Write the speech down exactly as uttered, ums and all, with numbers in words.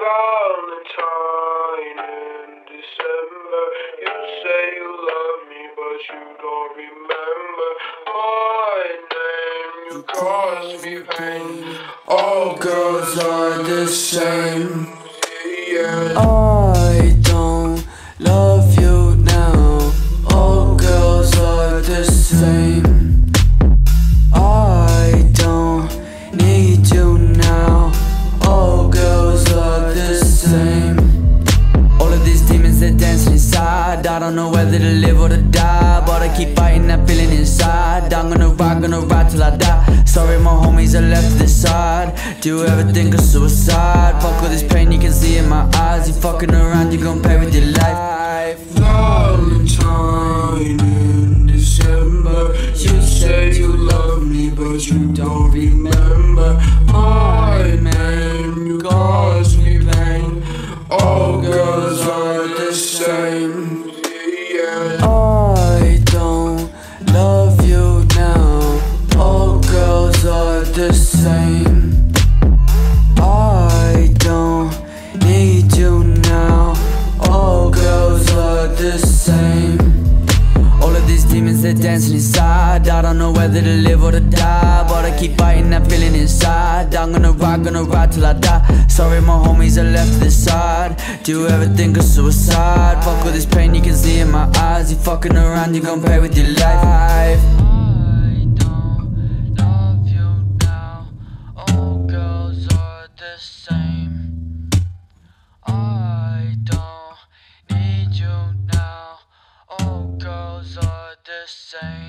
Valentine in December. You say you love me, but you don't remember my name. You cause me pain. All girls are the same. Yeah. I don't love you now. All girls are the same. I don't need you now. All girls are the same. All of these demons, they're dancing inside. I don't know whether to live or to die, but I keep fighting that feeling inside. I'm gonna ride, gonna ride till I die. Sorry my homies are left to the side. Do you ever think of suicide? Fuck all this pain you can see in my eyes. You fucking around, you gon' pay with your life. Valentine in December. You say you love me, but you don't remember my name. You cause me pain. All girls are the same. Yeah. I don't love you now. All girls are the same. I don't need you now. All girls are the same. All of these demons, they're dancing inside. I don't know whether to live or to die, but I keep fighting that feeling inside. I'm gonna ride, gonna ride till I die. Sorry my homies are left to the side. Do you ever think of suicide? Fuck all this pain you can see in my eyes. You fucking around, you gon' pay with your life. I don't love you now. All girls are the same. I don't need you now. All girls are the same.